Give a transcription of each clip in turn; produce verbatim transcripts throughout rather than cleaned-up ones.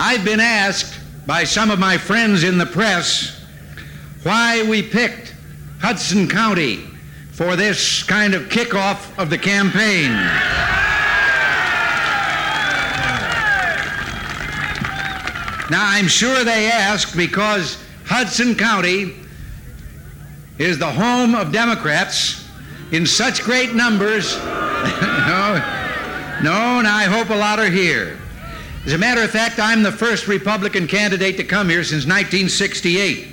I've been asked by some of my friends in the press why we picked Hudson County for this kind of kickoff of the campaign. Now, I'm sure they asked because Hudson County is the home of Democrats in such great numbers. no, no, and I hope a lot are here. As a matter of fact, I'm the first Republican candidate to come here since nineteen sixty-eight.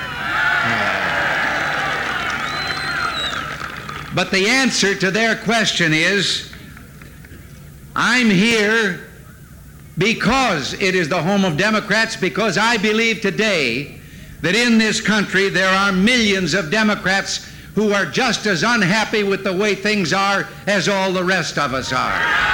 But the answer to their question is, I'm here because it is the home of Democrats, because I believe today that in this country there are millions of Democrats who are just as unhappy with the way things are as all the rest of us are.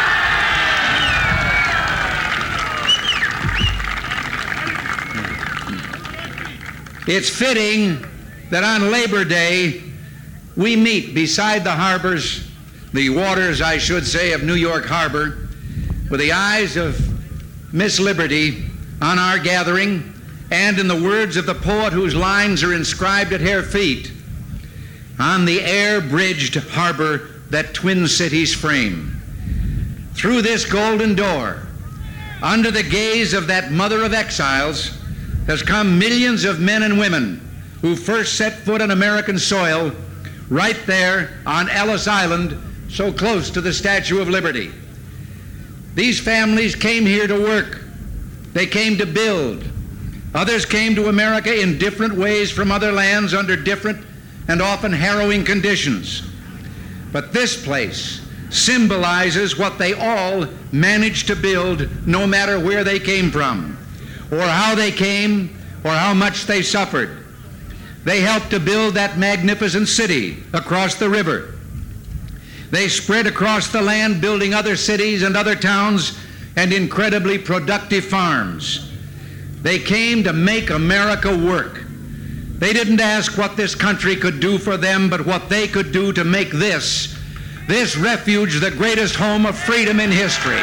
It's fitting that on Labor Day we meet beside the harbors, the waters, I should say, of New York Harbor, with the eyes of Miss Liberty on our gathering, and in the words of the poet whose lines are inscribed at her feet, on the air-bridged harbor that twin cities frame. Through this golden door, under the gaze of that mother of exiles, has come millions of men and women who first set foot on American soil right there on Ellis Island, so close to the Statue of Liberty. These families came here to work. They came to build. Others came to America in different ways from other lands under different and often harrowing conditions. But this place symbolizes what they all managed to build, no matter where they came from, or how they came, or how much they suffered. They helped to build that magnificent city across the river. They spread across the land, building other cities and other towns and incredibly productive farms. They came to make America work. They didn't ask what this country could do for them, but what they could do to make this, this refuge, the greatest home of freedom in history.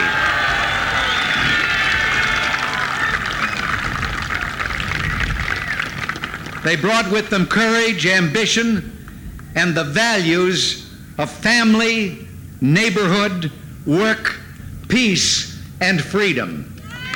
They brought with them courage, ambition, and the values of family, neighborhood, work, peace, and freedom.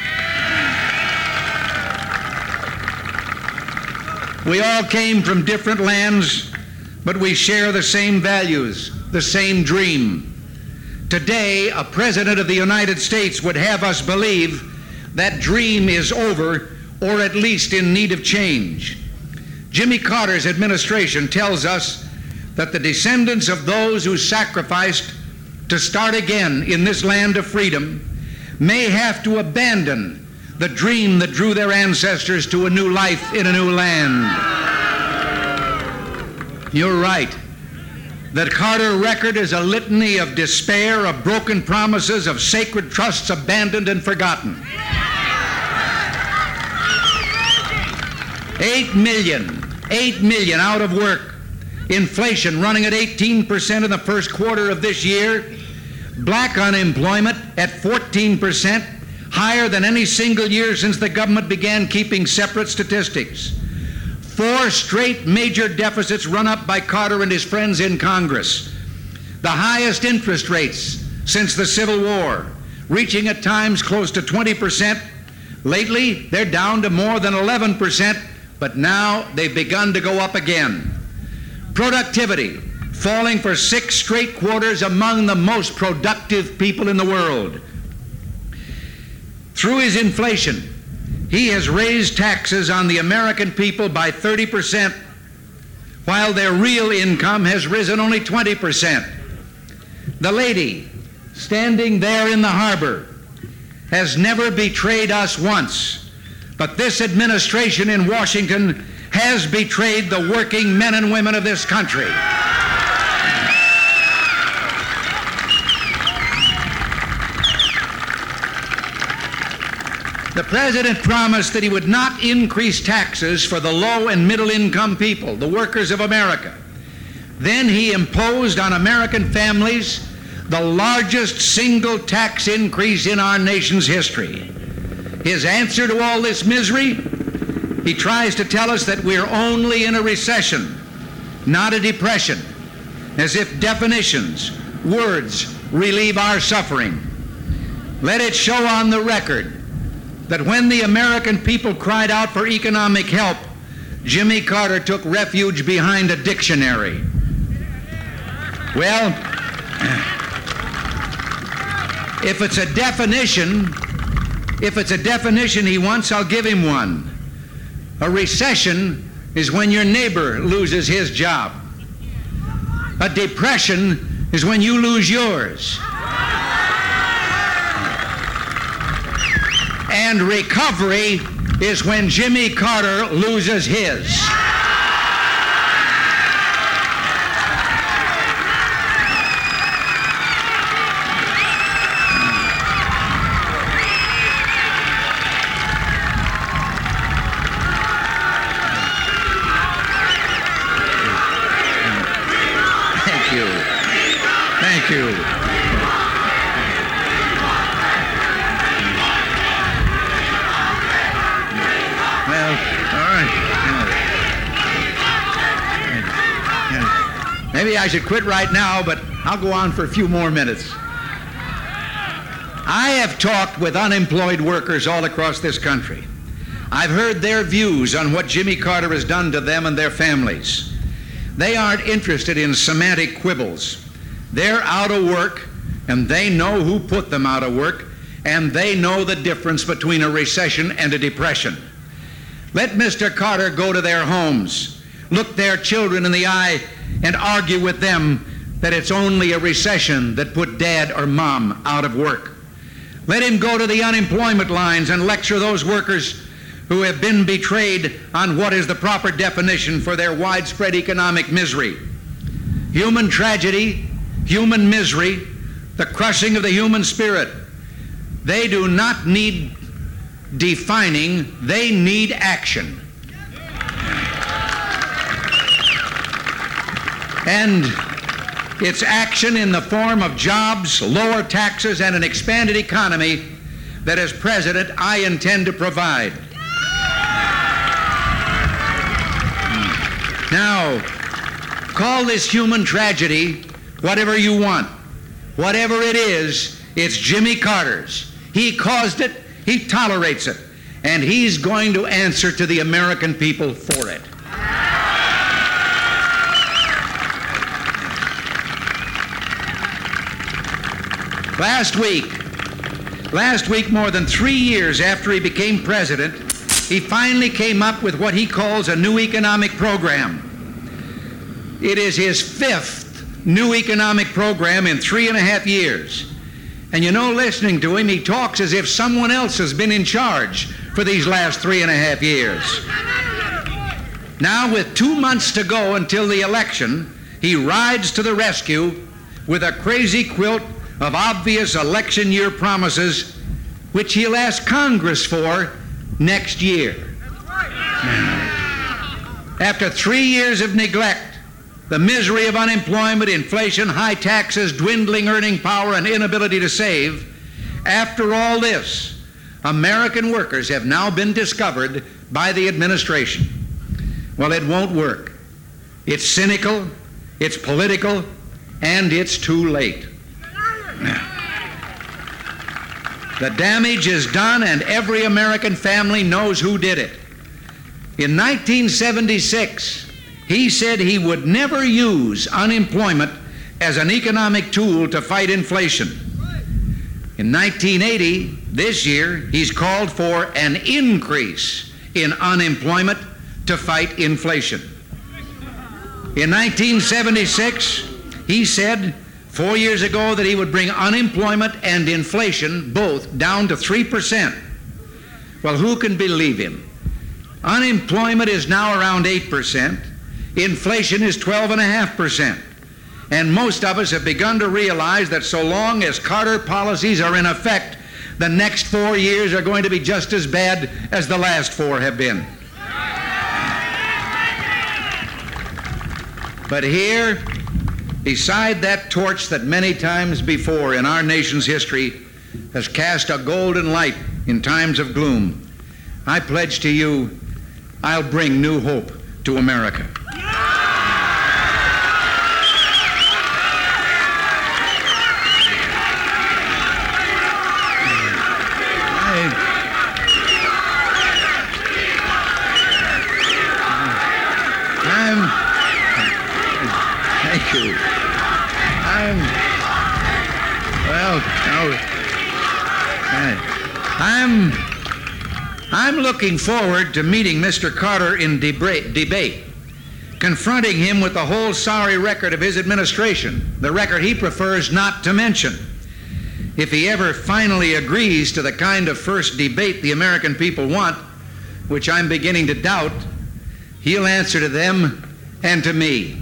We all came from different lands, but we share the same values, the same dream. Today, a president of the United States would have us believe that dream is over, or at least in need of change. Jimmy Carter's administration tells us that the descendants of those who sacrificed to start again in this land of freedom may have to abandon the dream that drew their ancestors to a new life in a new land. You're right. The Carter record is a litany of despair, of broken promises, of sacred trusts abandoned and forgotten. Eight million, eight million out of work, inflation running at eighteen percent in the first quarter of this year, black unemployment at fourteen percent, higher than any single year since the government began keeping separate statistics. Four straight major deficits run up by Carter and his friends in Congress. The highest interest rates since the Civil War, reaching at times close to twenty percent. Lately, they're down to more than eleven percent, but now they've begun to go up again. Productivity falling for six straight quarters among the most productive people in the world. Through his inflation, he has raised taxes on the American people by thirty percent, while their real income has risen only twenty percent. The lady standing there in the harbor has never betrayed us once, but this administration in Washington has betrayed the working men and women of this country. The president promised that he would not increase taxes for the low and middle income people, the workers of America. Then he imposed on American families the largest single tax increase in our nation's history. His answer to all this misery, he tries to tell us that we're only in a recession, not a depression, as if definitions, words, relieve our suffering. Let it show on the record that when the American people cried out for economic help, Jimmy Carter took refuge behind a dictionary. Well, if it's a definition, if it's a definition he wants, I'll give him one. A recession is when your neighbor loses his job. A depression is when you lose yours. And recovery is when Jimmy Carter loses his. Thank you. Thank you. Maybe I should quit right now, but I'll go on for a few more minutes. I have talked with unemployed workers all across this country. I've heard their views on what Jimmy Carter has done to them and their families. They aren't interested in semantic quibbles. They're out of work, and they know who put them out of work, and they know the difference between a recession and a depression. Let Mister Carter go to their homes, look their children in the eye, and argue with them that it's only a recession that put dad or mom out of work. Let him go to the unemployment lines and lecture those workers who have been betrayed on what is the proper definition for their widespread economic misery. Human tragedy, human misery, the crushing of the human spirit. They do not need defining, they need action. And it's action in the form of jobs, lower taxes, and an expanded economy that, as president, I intend to provide. Now, call this human tragedy whatever you want. Whatever it is, it's Jimmy Carter's. He caused it, he tolerates it, and he's going to answer to the American people for it. Last week, last week, more than three years after he became president, he finally came up with what he calls a new economic program. It is his fifth new economic program in three and a half years. And you know, listening to him, he talks as if someone else has been in charge for these last three and a half years. Now, with two months to go until the election, he rides to the rescue with a crazy quilt of obvious election year promises, which he'll ask Congress for next year. After three years of neglect, the misery of unemployment, inflation, high taxes, dwindling earning power, and inability to save, after all this, American workers have now been discovered by the administration. Well, it won't work. It's cynical, it's political, and it's too late. The damage is done, and every American family knows who did it. In nineteen seventy-six, he said he would never use unemployment as an economic tool to fight inflation. In nineteen eighty, this year, he's called for an increase in unemployment to fight inflation. In nineteen seventy-six, he said four years ago that he would bring unemployment and inflation both down to three percent. Well, who can believe him? Unemployment is now around eight percent. Inflation is twelve point five percent. And most of us have begun to realize that so long as Carter policies are in effect, the next four years are going to be just as bad as the last four have been. But here, beside that torch that many times before in our nation's history has cast a golden light in times of gloom, I pledge to you I'll bring new hope to America. I'm, thank you. I'm, well, no, I'm, I'm looking forward to meeting Mister Carter in debate, debate, confronting him with the whole sorry record of his administration, the record he prefers not to mention. If he ever finally agrees to the kind of first debate the American people want, which I'm beginning to doubt, he'll answer to them and to me.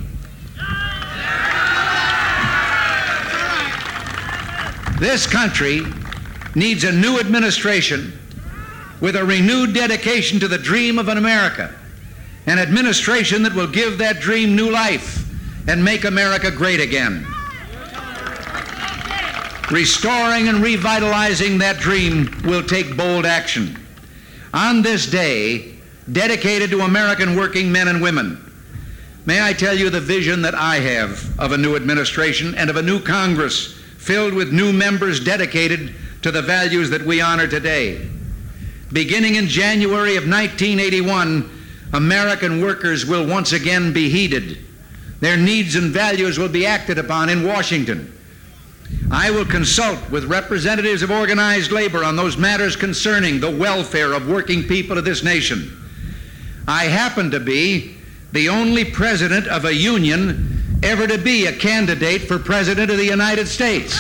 This country needs a new administration with a renewed dedication to the dream of an America, an administration that will give that dream new life and make America great again. Restoring and revitalizing that dream will take bold action. On this day, dedicated to American working men and women, may I tell you the vision that I have of a new administration and of a new Congress filled with new members dedicated to the values that we honor today. Beginning in January of nineteen eighty-one, American workers will once again be heeded. Their needs and values will be acted upon in Washington. I will consult with representatives of organized labor on those matters concerning the welfare of working people of this nation. I happen to be the only president of a union ever to be a candidate for president of the United States.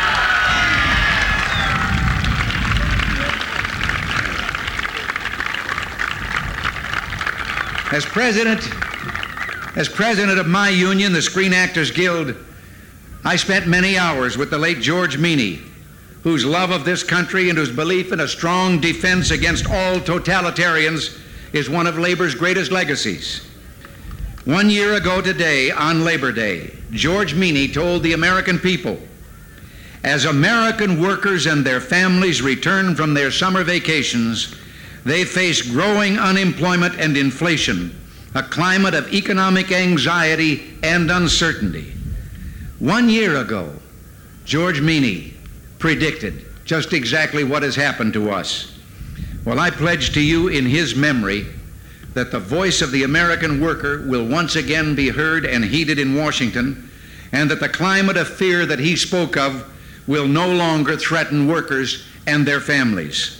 As president, as president of my union, the Screen Actors Guild, I spent many hours with the late George Meany, whose love of this country and whose belief in a strong defense against all totalitarians is one of labor's greatest legacies. One year ago today, on Labor Day, George Meany told the American people, as American workers and their families return from their summer vacations, they face growing unemployment and inflation, a climate of economic anxiety and uncertainty. One year ago, George Meany predicted just exactly what has happened to us. Well, I pledge to you in his memory that the voice of the American worker will once again be heard and heeded in Washington, and that the climate of fear that he spoke of will no longer threaten workers and their families.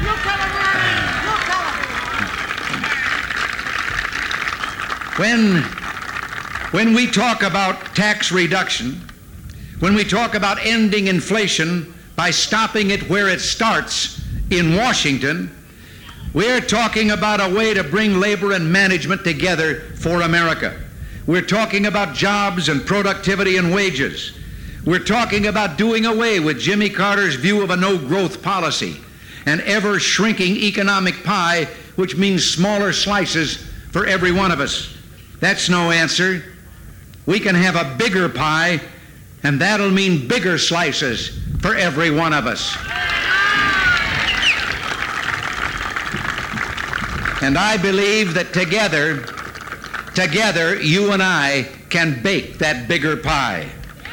When When we talk about tax reduction, when we talk about ending inflation by stopping it where it starts in Washington, we're talking about a way to bring labor and management together for America. We're talking about jobs and productivity and wages. We're talking about doing away with Jimmy Carter's view of a no-growth policy, an ever-shrinking economic pie, which means smaller slices for every one of us. That's no answer. We can have a bigger pie, and that'll mean bigger slices for every one of us. And I believe that together, together, you and I can bake that bigger pie.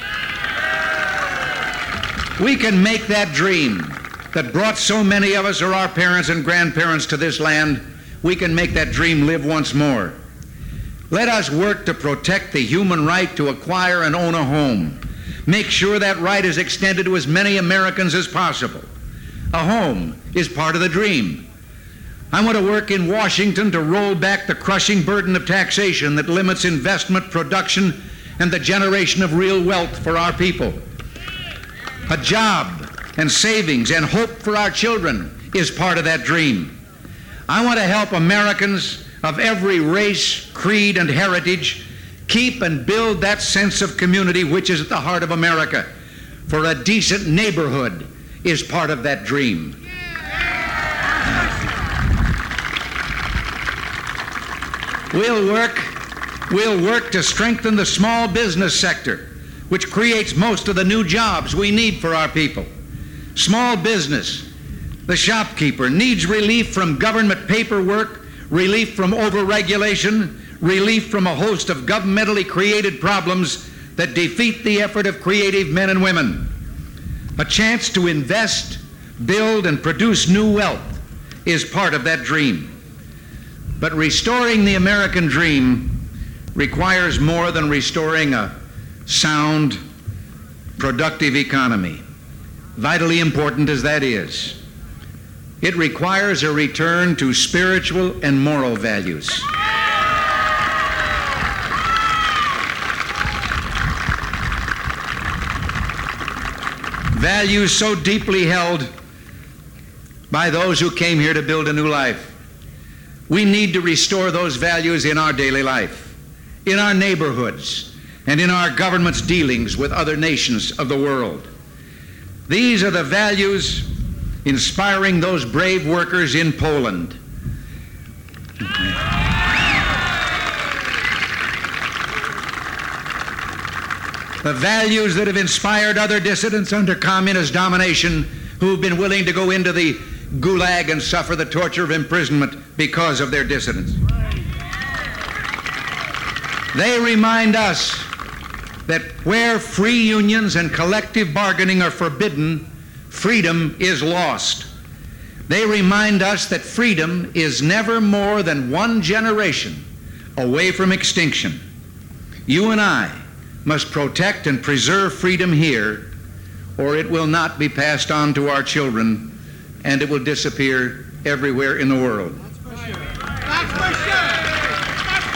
We can make that dream that brought so many of us or our parents and grandparents to this land, we can make that dream live once more. Let us work to protect the human right to acquire and own a home. Make sure that right is extended to as many Americans as possible. A home is part of the dream. I want to work in Washington to roll back the crushing burden of taxation that limits investment, production, and the generation of real wealth for our people. A job and savings and hope for our children is part of that dream. I want to help Americans of every race, creed, and heritage keep and build that sense of community which is at the heart of America. For a decent neighborhood is part of that dream. We'll work, we'll work to strengthen the small business sector, which creates most of the new jobs we need for our people. Small business, The shopkeeper needs relief from government paperwork, relief from overregulation, relief from a host of governmentally created problems that defeat the effort of creative men and women. A chance to invest, build, and produce new wealth is part of that dream. But restoring the American dream requires more than restoring a sound, productive economy, vitally important as that is. It requires a return to spiritual and moral values. Values so deeply held by those who came here to build a new life. We need to restore those values in our daily life, in our neighborhoods, and in our government's dealings with other nations of the world. These are the values inspiring those brave workers in Poland. The values that have inspired other dissidents under communist domination who've been willing to go into the gulag and suffer the torture of imprisonment because of their dissidence. They remind us that where free unions and collective bargaining are forbidden, freedom is lost. They remind us that freedom is never more than one generation away from extinction. You and I must protect and preserve freedom here, or it will not be passed on to our children, and it will disappear everywhere in the world. That's for sure. That's for sure. That's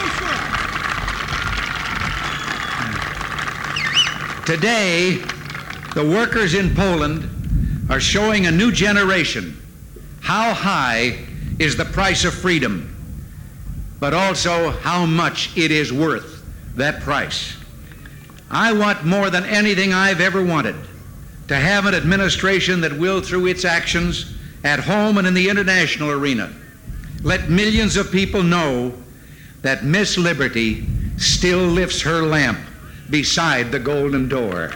for sure. Today, the workers in Poland are showing a new generation how high is the price of freedom, but also how much it is worth, that price. I want more than anything I've ever wanted to have an administration that will, through its actions at home and in the international arena, let millions of people know that Miss Liberty still lifts her lamp beside the golden door.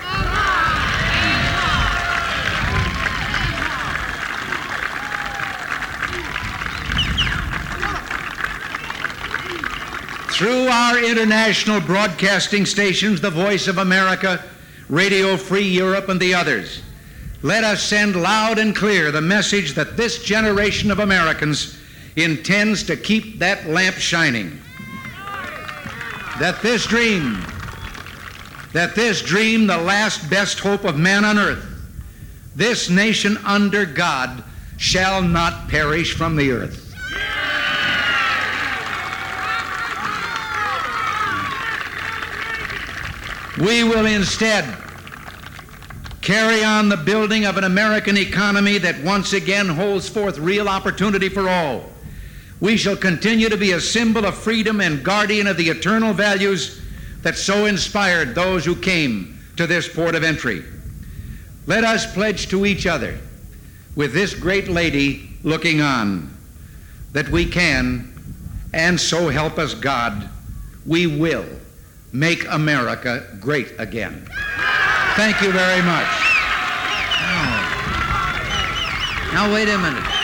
Through our international broadcasting stations, the Voice of America, Radio Free Europe, and the others, let us send loud and clear the message that this generation of Americans intends to keep that lamp shining. That this dream, that this dream, the last best hope of man on earth, this nation under God, shall not perish from the earth. We will instead carry on the building of an American economy that once again holds forth real opportunity for all. We shall continue to be a symbol of freedom and guardian of the eternal values that so inspired those who came to this port of entry. Let us pledge to each other, with this great lady looking on, that we can, and so help us God, we will make America great again. Thank you very much. Now, wait a minute.